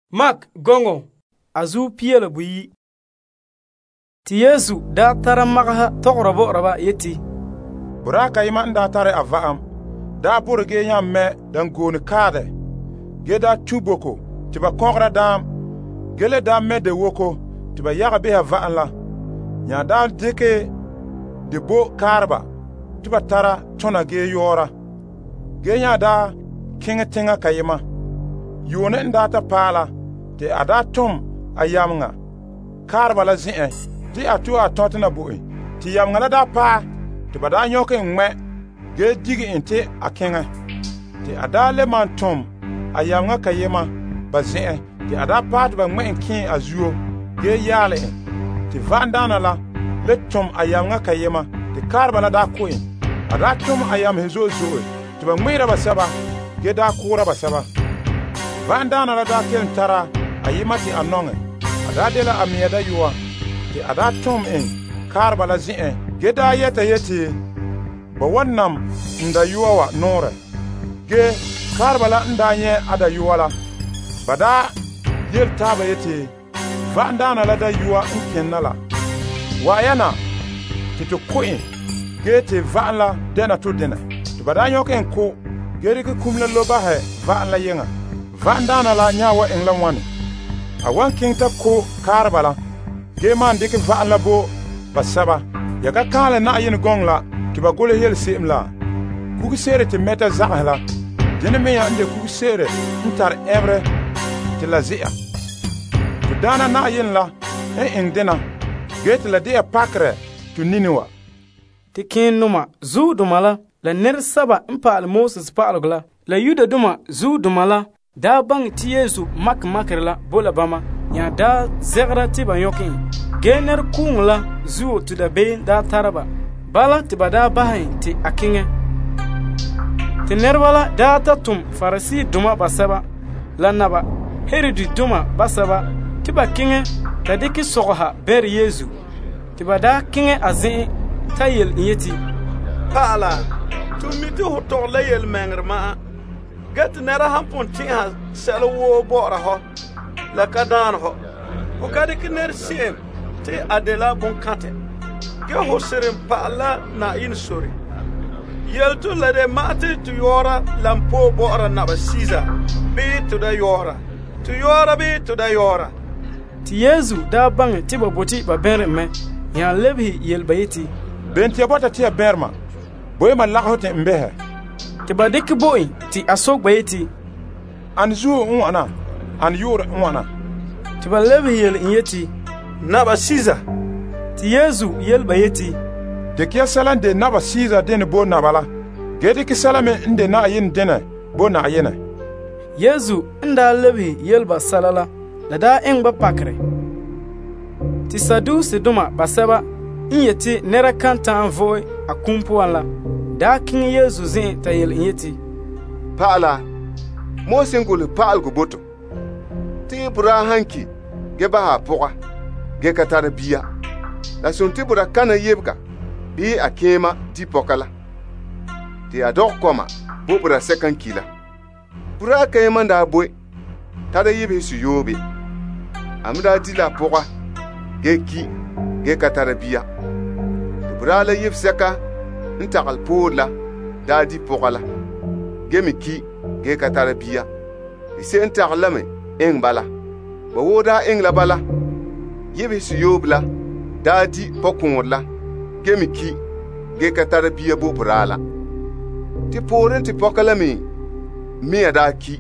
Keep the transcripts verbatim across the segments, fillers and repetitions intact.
Mak gongo azu piyela buyi. Ti Yesu da tara magaha tograbo raba yeti. Buraka ima nda tare avaam. Da burge nyam me dan goni kade. Geda tuboko tiba kongra dam. Gele dam me de woko tiba yaga beha vaan la. Nya da deke de bo karba tiba tara tona ge yora. Ge nya da kinga tinga kayima. Yone nda ta pala te ada tum ayamnga. Karba la zin ti atu atotna bui. Ti yamnga la da pa tiba da nyoke ngme. Ge digi inte akenga. Ti ada le man tum ayamnga kayima ba zin ti ada pa tiba ngme nkin azuo. Ge yale ti vandana la le tum ayamnga kayima ti karba la da koin. Ada tum ayam hezo zoe tiba ngme ba saba. Ge da kura ba saba. Vandana la da ken tara ayima ti anonge. Ada de la amieda yuwa. Ti ada tum in karba la zin ge da yeta yeti. Ba wannan nda yuwa wa nore. Ge karba la nda nye ada yuwa la. Ba da yel taba yeti. Vandana la da yuwa nkenna la. Wa yana ti to koin. Ge ti vaan la dena to dena. Ti ba da nyoke nko. Ge riki kumle loba he vaan la yenga. Vandana la nyawa en la wani. A wan king ta ko karba la. Ge man diki vaan la bo basaba. Yaga kale na yin gong la. Tiba gole yel sim la. Kuki sere ti meta zah la. Dine me ya nje kuki sere ntar ebre ti la zia. Tu dana na yin la. En ing dina. Ge ti la dia pakre tu niniwa. Ti kin numa zu dumala la ner saba mpa al Moses pa algla. La yuda duma zu dumala. Da bang ti Yesu mak makrela bola bama nya da zegra ti ba yokin gener kungla zuo tu da be da taraba bala ti bada bahin ti akinge ti nerwala da ta tum farasi duma basaba lanaba heridi duma basaba ti ba kinge ta diki soha ber Yesu ti bada kinge azin tayel yeti pala tu miti hoto la yel mengrma Get nera hampon tinha selo wo bora ho la kadan ho o kadi kiner sim te adela bon kate ge ho serem pala na in sori yel to la de mate tu yora lampo bora na ba siza be to da yora tu yora be to da yora ti Yesu da bang ti boboti ba ber me ya lebi yel bayiti Ben ti bota ti berma boy ma lahote mbehe ti ba diki boy ti asok bayiti an zu unwana an yur unwana ti ba lebi yel yeti na ba siza ti Yesu yel bayiti de kia salan de na ba siza den bo na bala gede ki salame inde na yin dene bo na yene Yesu nda lebi yel ba salala la da en ba pakre ti sadu siduma basaba inyeti nera kanta anvoy akumpu wala da kin Yesu zin ta yel yeti Pala mo singul paal go boto ti bura hanki ge ba ha poka ge katara biya la sunti bura kana yebka bi akema ti pokala ti adok koma bo bura second kila bura kayema nda boy tada yebe su yobe amda dila poka ge ki ge katara biya bura la yeb seka ntakal pola dadi pokala gemi ki ge katara biya ise ntaklame eng bala ba woda eng la bala yebe su yobla dadi pokunla gemi ki ge katara biya bo brala ti poren ti pokala mi mi ada ki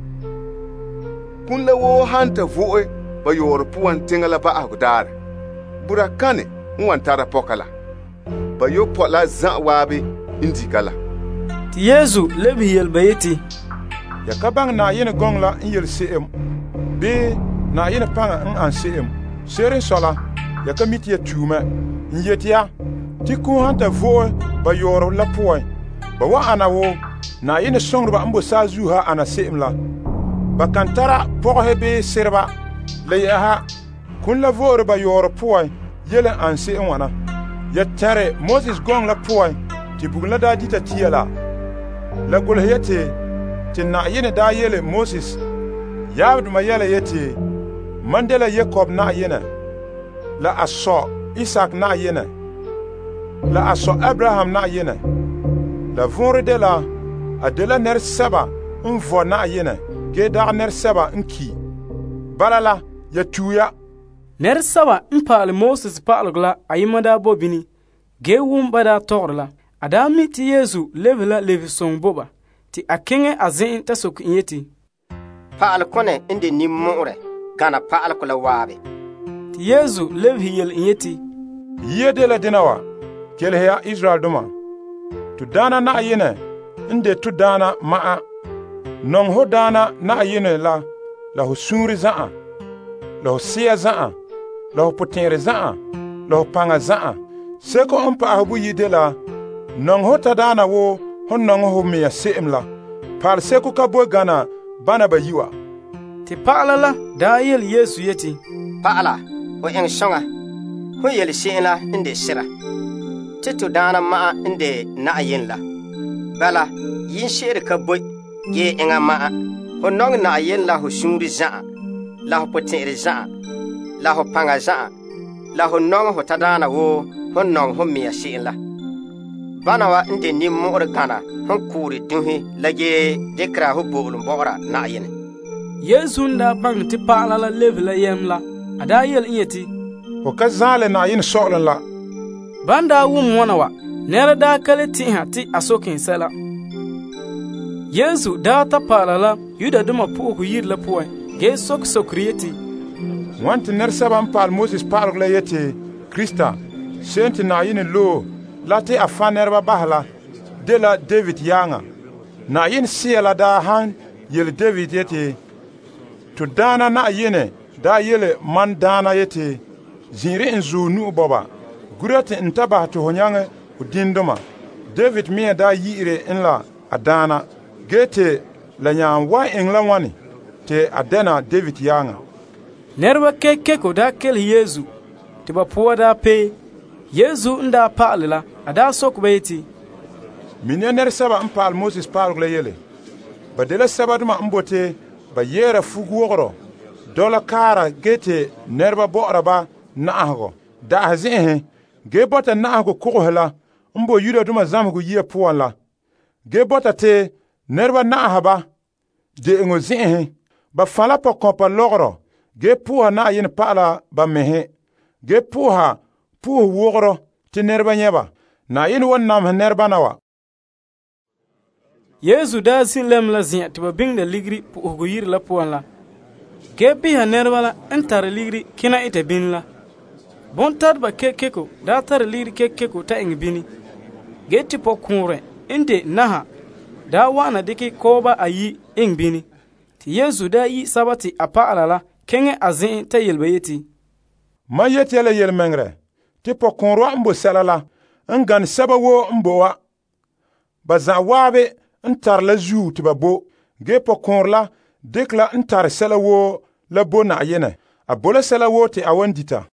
kun la wo hanta voe ba yor puan tingala ba agdar burakane nwan tara pokala ba yo pola za wabe indikala ti Yesu lebi yel bayiti ya kabang na yin gong la yel sim be na yin panga an an sim sere sola ya kamiti ya tume nyetia ti ku hanta vo ba yor la poy ba wa ana wo na yin song ba ambo sazu ha ana sim la ba kantara pohe be serba le ya ha kun la vo ba yor poy yele an sim wana ya tare Moses gong la poy ti bugla da dita tiela la gol yete ti na yene da yele Moses yabdu ma yele yete Mandela Jacob na yene, la aso Isaac na yene, la aso Abraham na yene, la vonre de la adela ner saba nvo na yene, ge dar ner saba nki. Balala ya tuya. Ner saba mpal Moses paalgla ayimada bobini, ge wumba da torla, adami ti Yesu levela levi song boba, ti akenge azin ta sok inyeti. Paal kone indi ni muure, gana paal kula waabe. Ti Yesu levi yel inyeti. Yede la dinawa, kele ya Israel duma. Tu dana na yene, inde tu dana maa. Nong ho dana na yene la, la ho sunri zaa, la ho siya zaa, la ho potenre zaa, la ho panga zaa. Seko ompa ahubu yide la, nong ho ta dana wo, hon nong ho miya seem la. Paal seko ka bo gana, bana ba yiwa. Ti paala la da yel Yesu yeti. Paala, ho eng shonga, ho yel sheela inde shira. Titu dana maa inde na yin la. Bala, yin sheer ka boy, ye enga maa. Ho nong na yin la ho shungri zaa, la ho potenre zaa, la ho panga zaa, la ho nong ho tadana wo, ho nong ho miya sheela. Bana wa inde ni muur gana, hon kuri dunhi lage dekra ho bolum bora na yin. Yesu nda bang ti paala la levi la yem la, ada yel inyeti. Ho ka zale na yin so'lan la. Banda wum wana wa, nera da kale ti ha ti asokin sela. Yesu da ta paala la, yuda duma puuku yir la puwe, ge sok sokriyeti. Wanti ner saba mpal Moses paalgla yeti, Krista, senti na yin lo, lati afan nerba bahla, de la David yanga. Na yin siya la da han, yel David yeti, tu dana na yene, da yele man dana yeti, zinri nzu nu boba, gurati ntaba tu honyange udindoma. David miya da yire inla adana, gete la nyan wa ingla wani, te adena David yanga. Nerba keke ko da kel Yesu, tiba puwa da pe, Yesu nda paali la, ada sok bayeti. Minye ner saba mpal Moses paalgla yele, ba dele saba duma mbote, ba yera fugu wogro, dola kara gete nerba bo'ra ba na'ahago. Da hazihe, ge bota na'ahago kukuhela, mbo yuda duma zamhago yie puwan la. Ge bota te nerba na'ahaba, de ingo zihe, ba fala pa kompa logro, ge puha na yin paala ba mehe. Ge puha, puha wogro, te nerba nyeba, na yin wan nam nerba nawa. Yesu da sin lem la zinya tiba bing da ligri puuku yir la puwan la. Ge biha nerba la entare ligri kina ite bin la. Bon tad ba kekeko da tare ligri kekeko ta ing bini. Ge tipo kunre inde naha da wana diki koba ayi ing bini. Ti Yesu da yi sabati apa alala kenge azin ta yelba yeti. Ma yeti yele yel mengre, tipo kunro mbo selala, ngan seba wo mbo wa. Ba za wabe ntar la zu tiba bo, ge po konrla, dekla ntar sela wo la bo na yene, a bola sela wo te awandita.